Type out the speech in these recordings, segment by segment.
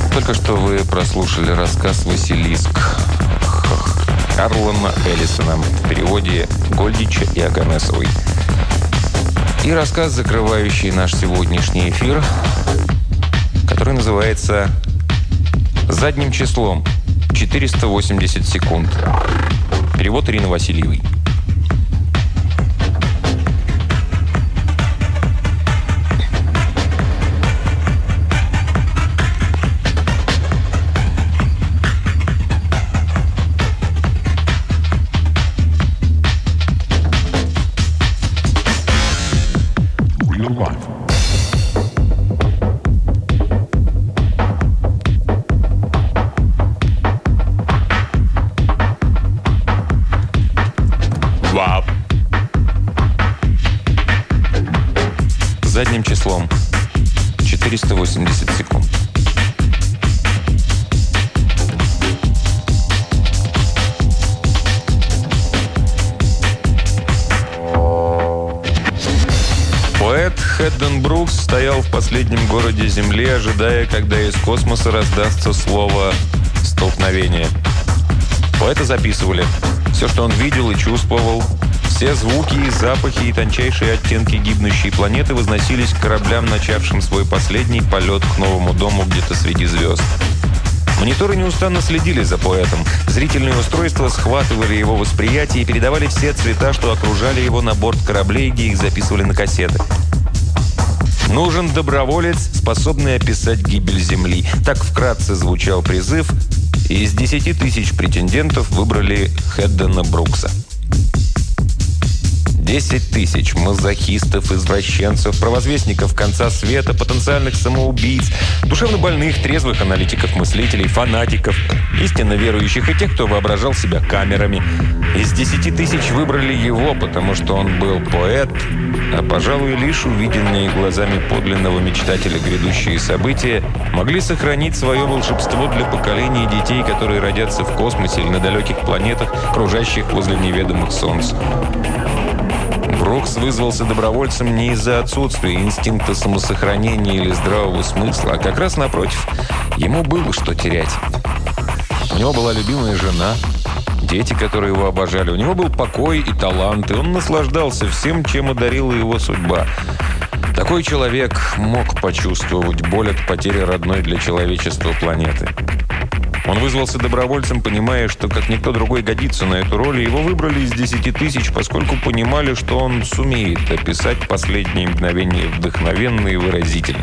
Только что вы прослушали рассказ «Василиск» Харлана Эллисона в переводе Гольдича и Аганесовой. И рассказ, закрывающий наш сегодняшний эфир, который называется «Задним числом. 480 секунд». Перевод Ирины Васильевой. Задним числом 480 секунд. Поэт Хэдден Брукс стоял в последнем городе Земли, ожидая, когда из космоса раздастся слово «столкновение». Поэта записывали. Все, что он видел и чувствовал, все звуки, запахи и тончайшие оттенки гибнущей планеты возносились к кораблям, начавшим свой последний полет к новому дому где-то среди звезд. Мониторы неустанно следили за поэтом. Зрительные устройства схватывали его восприятие и передавали все цвета, что окружали его на борт кораблей, где их записывали на кассеты. «Нужен доброволец, способный описать гибель Земли». Так вкратце звучал призыв, и из 10 тысяч претендентов выбрали Хэддена Брукса. 10 тысяч мазохистов, извращенцев, провозвестников конца света, потенциальных самоубийц, душевно больных, трезвых аналитиков, мыслителей, фанатиков, истинно верующих и тех, кто воображал себя камерами. Из 10 тысяч выбрали его, потому что он был поэт, а, пожалуй, лишь увиденные глазами подлинного мечтателя грядущие события могли сохранить свое волшебство для поколений детей, которые родятся в космосе или на далеких планетах, кружащих возле неведомых солнц. Брукс вызвался добровольцем не из-за отсутствия инстинкта самосохранения или здравого смысла, а как раз напротив. Ему было что терять. У него была любимая жена, дети, которые его обожали. У него был покой и талант, и он наслаждался всем, чем одарила его судьба. Такой человек мог почувствовать боль от потери родной для человечества планеты. Он вызвался добровольцем, понимая, что как никто другой годится на эту роль, и его выбрали из 10 тысяч, поскольку понимали, что он сумеет описать последние мгновения вдохновенно и выразительно.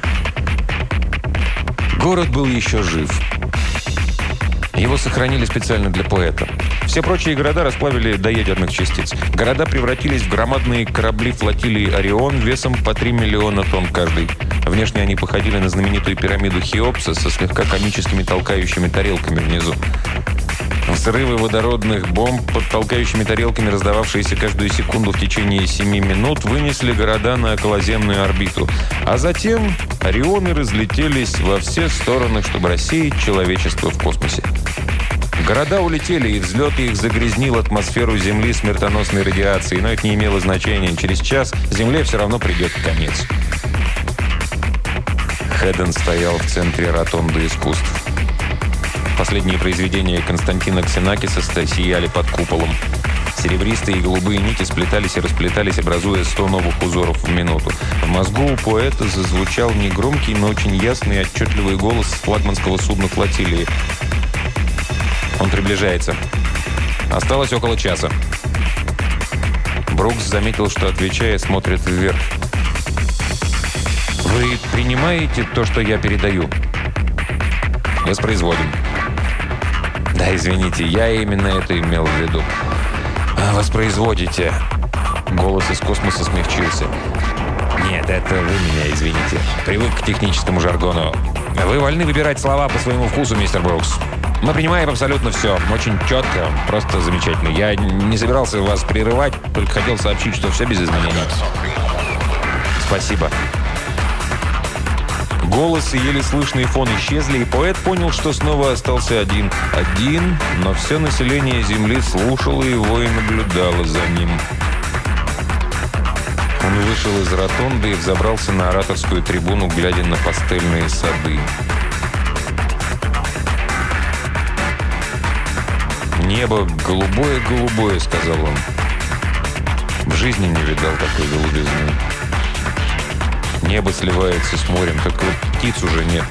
Город был еще жив. Его сохранили специально для поэта. Все прочие города расплавили до ядерных частиц. Города превратились в громадные корабли флотилии «Орион» весом по 3 миллиона тонн каждый. Внешне они походили на знаменитую пирамиду Хеопса со слегка комическими толкающими тарелками внизу. Взрывы водородных бомб под толкающими тарелками, раздававшиеся каждую секунду в течение 7 минут, вынесли города на околоземную орбиту. А затем «Орионы» разлетелись во все стороны, чтобы рассеять человечество в космосе. Города улетели, и взлет их загрязнил атмосферу Земли смертоносной радиацией, но это не имело значения. Через час Земле все равно придет конец. Хэдден стоял в центре ротонды искусств. Последние произведения Константина Ксенакиса сияли под куполом. Серебристые и голубые нити сплетались и расплетались, образуя 100 новых узоров в минуту. В мозгу у поэта зазвучал негромкий, но очень ясный и отчетливый голос с флагманского судна флотилии. Он приближается. Осталось около часа. Брукс заметил, что, отвечая, смотрит вверх. «Вы принимаете то, что я передаю?» «Воспроизводим». «Да, извините, я именно это имел в виду». «Воспроизводите». Голос из космоса смягчился. «Нет, это вы меня извините. Привык к техническому жаргону. Вы вольны выбирать слова по своему вкусу, мистер Брукс. Мы принимаем абсолютно все. Очень четко, просто замечательно. Я не собирался вас прерывать, только хотел сообщить, что все без изменений». «Спасибо». Голос и еле слышный фон исчезли, и поэт понял, что снова остался один. Один, но все население Земли слушало его и наблюдало за ним. Он вышел из ротонды и взобрался на ораторскую трибуну, глядя на пастельные сады. «Небо голубое-голубое», — сказал он. В жизни не видал такой голубизны. Небо сливается с морем, только вот птиц уже нет.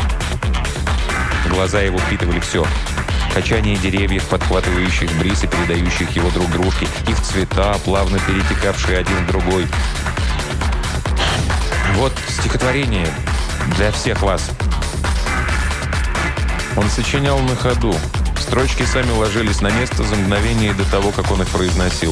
Глаза его впитывали все. Качание деревьев, подхватывающих бриз и передающих его друг дружке, их цвета, плавно перетекавшие один в другой. Вот стихотворение для всех вас. Он сочинял на ходу. Строчки сами ложились на место за мгновение до того, как он их произносил.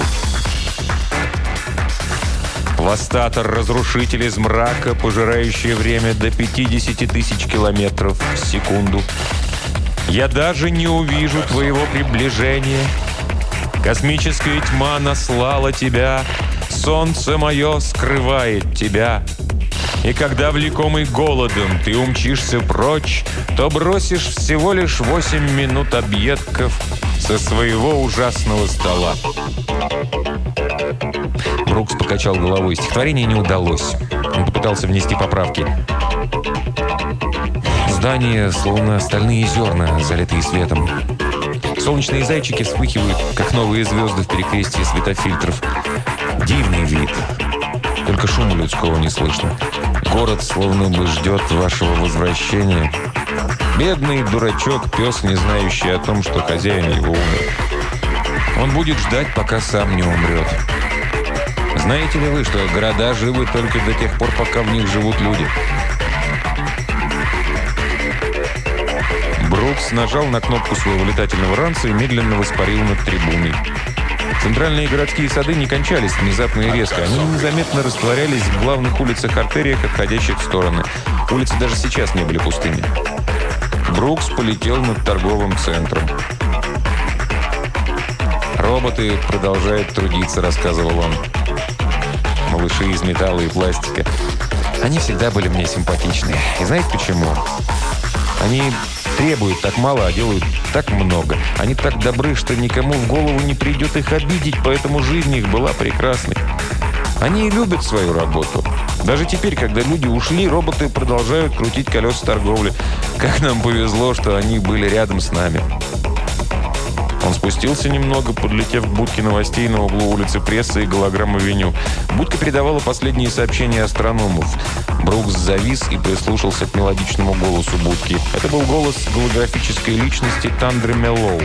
Восстатор, разрушитель из мрака, пожирающий время до 50 тысяч километров в секунду. Я даже не увижу твоего приближения. Космическая тьма наслала тебя, солнце мое скрывает тебя. И когда, влекомый голодом, ты умчишься прочь, то бросишь всего лишь 8 минут объедков со своего ужасного стола. Брукс покачал головой. Стихотворение не удалось. Он попытался внести поправки. Здания, словно стальные зерна, залитые светом. Солнечные зайчики вспыхивают, как новые звезды в перекрестии светофильтров. Дивный вид. Только шума людского не слышно. Город словно бы ждет вашего возвращения. Бедный дурачок, пес, не знающий о том, что хозяин его умер. Он будет ждать, пока сам не умрет. Знаете ли вы, что города живы только до тех пор, пока в них живут люди? Брукс нажал на кнопку своего летательного ранца и медленно воспарил над трибуной. Центральные городские сады не кончались внезапно и резко. Они незаметно растворялись в главных улицах-артериях, отходящих в стороны. Улицы даже сейчас не были пустыми. Брукс полетел над торговым центром. «Роботы продолжают трудиться», — рассказывал он. «Малыши из металла и пластика. Они всегда были мне симпатичны. И знаете почему? Они требуют так мало, а делают так много. Они так добры, что никому в голову не придет их обидеть, поэтому жизнь их была прекрасной. Они любят свою работу. Даже теперь, когда люди ушли, роботы продолжают крутить колеса торговли. Как нам повезло, что они были рядом с нами». Он спустился немного, подлетев к будке новостей на углу улицы Прессы и Голограмм-авеню. Будка передавала последние сообщения астрономов. Брукс завис и прислушался к мелодичному голосу будки. Это был голос голографической личности Тандры Меллоу.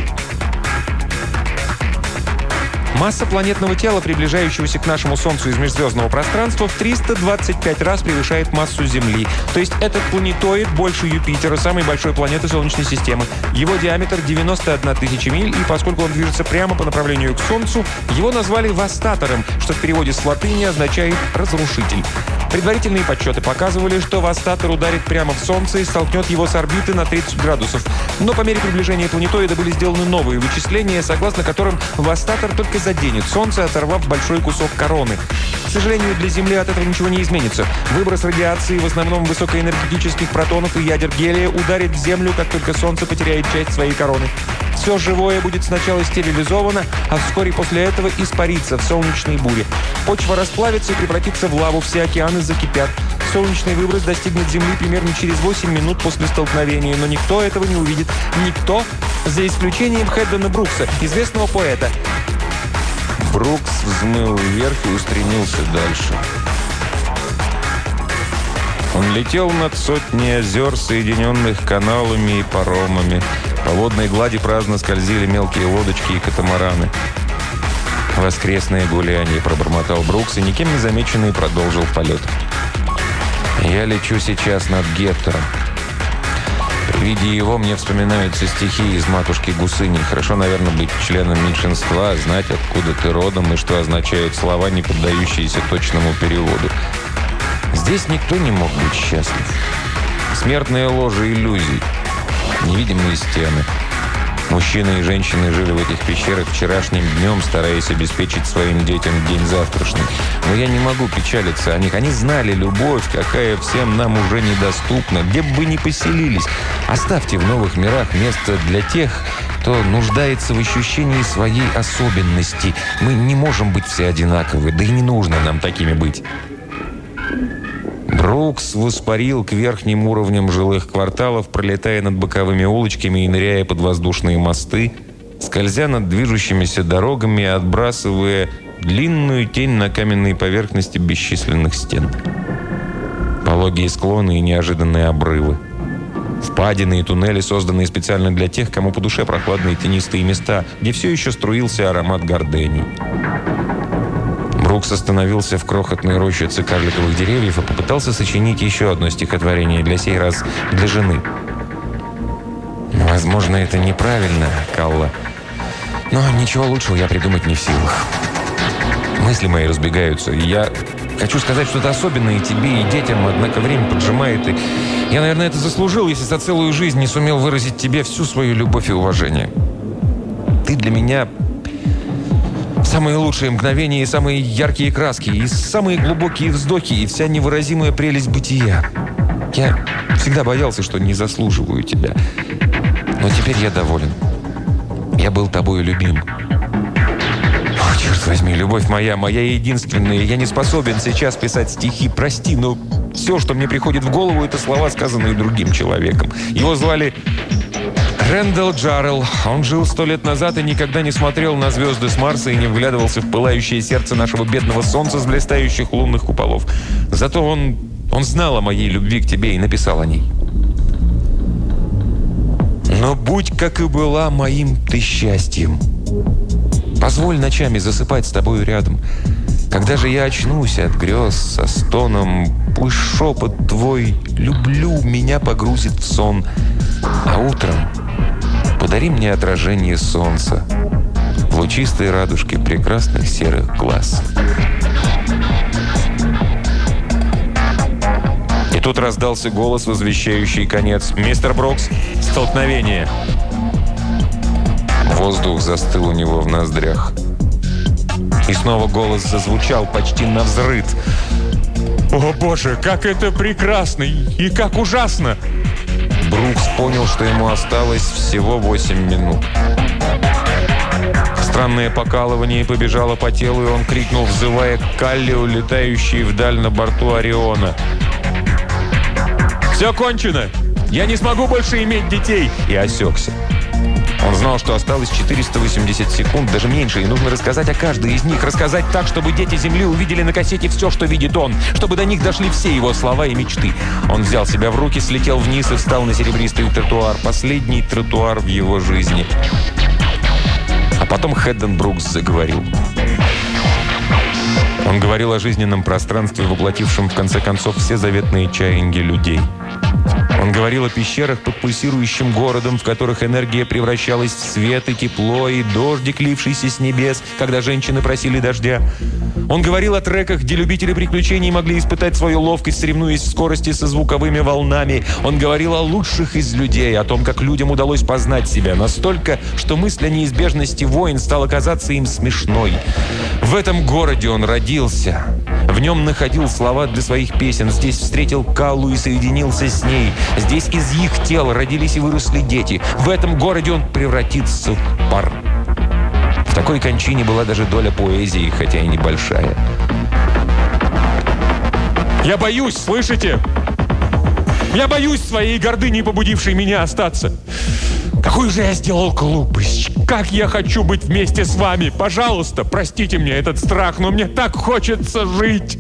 Масса планетного тела, приближающегося к нашему Солнцу из межзвездного пространства, в 325 раз превышает массу Земли. То есть этот планетоид больше Юпитера, самой большой планеты Солнечной системы. Его диаметр 91 тысяча миль, и поскольку он движется прямо по направлению к Солнцу, его назвали «Восстатором», что в переводе с латыни означает «разрушитель». Предварительные подсчеты показывали, что Восстатор ударит прямо в Солнце и столкнет его с орбиты на 30 градусов. Но по мере приближения планетоида были сделаны новые вычисления, согласно которым Восстатор только заденет Солнце, оторвав большой кусок короны. К сожалению, для Земли от этого ничего не изменится. Выброс радиации, в основном высокоэнергетических протонов и ядер гелия, ударит в Землю, как только Солнце потеряет часть своей короны. Все живое будет сначала стерилизовано, а вскоре после этого испарится в солнечной буре. Почва расплавится и превратится в лаву, все океаны закипят. Солнечный выброс достигнет Земли примерно через 8 минут после столкновения, но никто этого не увидит. Никто, за исключением Хэддена Брукса, известного поэта. Брукс взмыл вверх и устремился дальше. Он летел над сотней озер, соединенных каналами и паромами. По водной глади праздно скользили мелкие лодочки и катамараны. «Воскресное гуляние», — пробормотал Брукс, и никем не замеченный продолжил полет. «Я лечу сейчас над Гектором. При виде его мне вспоминаются стихи из «Матушки Гусыни». Хорошо, наверное, быть членом меньшинства, знать, откуда ты родом и что означают слова, не поддающиеся точному переводу. Здесь никто не мог быть счастлив. Смертная ложа иллюзий, невидимые стены. Мужчины и женщины жили в этих пещерах вчерашним днем, стараясь обеспечить своим детям день завтрашний. Но я не могу печалиться о них. Они знали любовь, какая всем нам уже недоступна, где бы вы ни поселились. Оставьте в новых мирах место для тех, кто нуждается в ощущении своей особенности. Мы не можем быть все одинаковы, да и не нужно нам такими быть». Брукс воспарил к верхним уровням жилых кварталов, пролетая над боковыми улочками и ныряя под воздушные мосты. скользя над движущимися дорогами и отбрасывая длинную тень на каменные поверхности бесчисленных стен. Пологие склоны и неожиданные обрывы. Впадины и туннели, созданные специально для тех, кому по душе прохладные тенистые места, где все еще струился аромат гордений. Брукс остановился в крохотной рощице карликовых деревьев и попытался сочинить еще одно стихотворение, для сей раз для жены. Возможно, это неправильно, Калла, но ничего лучшего я придумать не в силах. Мысли мои разбегаются, и я хочу сказать что-то особенное и тебе, и детям, однако время поджимает, и я, наверное, это заслужил, если за целую жизнь не сумел выразить тебе всю свою любовь и уважение. Ты для меня самые лучшие мгновения и самые яркие краски, и самые глубокие вздохи, и вся невыразимая прелесть бытия. Я всегда боялся, что не заслуживаю тебя, но теперь я доволен. Я был тобою любим. Черт возьми, любовь моя, моя единственная. Я не способен сейчас писать стихи. Прости, но все, что мне приходит в голову, это слова, сказанные другим человеком. Его звали Рэндалл Джаррелл. Он жил 100 лет назад и никогда не смотрел на звезды с Марса и не вглядывался в пылающее сердце нашего бедного солнца с блистающих лунных куполов. Зато он знал о моей любви к тебе и написал о ней. Но будь как и была моим ты счастьем. Позволь ночами засыпать с тобою рядом. Когда же я очнусь от грез со стоном, пусть шепот твой «люблю» меня погрузит в сон. А утром подари мне отражение солнца в лучистой радужке прекрасных серых глаз. И тут раздался голос, возвещающий конец. «Мистер Брукс, столкновение!» Воздух застыл у него в ноздрях. И снова голос зазвучал почти навзрыд. «О, Боже, как это прекрасно и как ужасно!» Брукс понял, что ему осталось всего 8 минут. Странное покалывание побежало по телу, и он крикнул, взывая к Калле, улетающей вдаль на борту Ориона. «Все кончено! Я не смогу больше иметь детей!» И осекся. Он знал, что осталось 480 секунд, даже меньше, и нужно рассказать о каждой из них. Рассказать так, чтобы дети Земли увидели на кассете все, что видит он, чтобы до них дошли все его слова и мечты. Он взял себя в руки, слетел вниз и встал на серебристый тротуар. Последний тротуар в его жизни. А потом Хэдден Брукс заговорил. Он говорил о жизненном пространстве, воплотившем в конце концов все заветные чаяния людей. Он говорил о пещерах под пульсирующим городом, в которых энергия превращалась в свет и тепло, и дождик, лившийся с небес, когда женщины просили дождя. Он говорил о треках, где любители приключений могли испытать свою ловкость, соревнуясь в скорости со звуковыми волнами. Он говорил о лучших из людей, о том, как людям удалось познать себя настолько, что мысль о неизбежности войн стала казаться им смешной. В этом городе он родился. В нем находил слова для своих песен. Здесь встретил Каллу и соединился с ней. Здесь из их тел родились и выросли дети. В этом городе он превратится в пар. В такой кончине была даже доля поэзии, хотя и небольшая. «Я боюсь, слышите? Я боюсь своей гордыни, побудившей меня остаться. Какую же я сделал глупость! Как я хочу быть вместе с вами! Пожалуйста, простите мне этот страх, но мне так хочется жить!»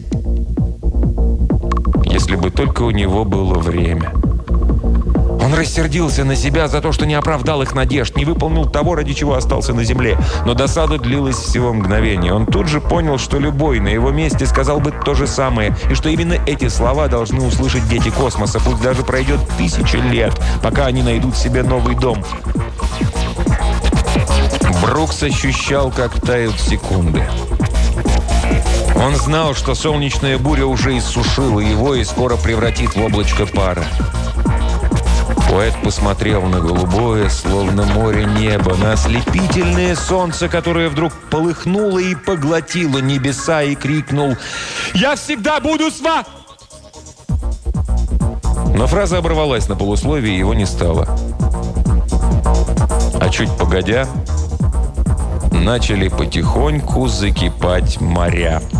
Если бы только у него было время. Он рассердился на себя за то, что не оправдал их надежд, не выполнил того, ради чего остался на земле. Но досада длилась всего мгновение. Он тут же понял, что любой на его месте сказал бы то же самое, и что именно эти слова должны услышать дети космоса, пусть даже пройдет 1000 лет, пока они найдут себе новый дом. Брукс ощущал, как тают секунды. Он знал, что солнечная буря уже иссушила его и скоро превратит в облачко пара. Поэт посмотрел на голубое, словно море, небо, на ослепительное солнце, которое вдруг полыхнуло и поглотило небеса, и крикнул: «Я всегда буду с вами!» Но фраза оборвалась на полусловии, и его не стало. А чуть погодя, начали потихоньку закипать моря.